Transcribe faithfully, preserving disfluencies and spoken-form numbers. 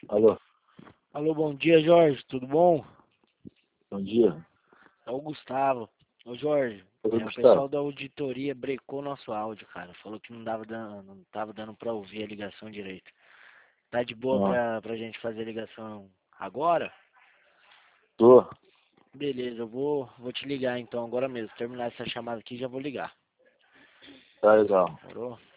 Alô, Alô, bom dia, Jorge, tudo bom? bom dia. É o Gustavo. Ô, Jorge, Oi, é, o Gustavo. pessoal da auditoria brecou nosso áudio, cara. Falou que não dava dando, não tava dando pra ouvir a ligação direito. Tá de boa Ó, pra, pra gente fazer a ligação agora? tô. Beleza, eu vou, vou te ligar então agora mesmo. Terminar essa chamada aqui, já vou ligar. Tá legal. Demorou?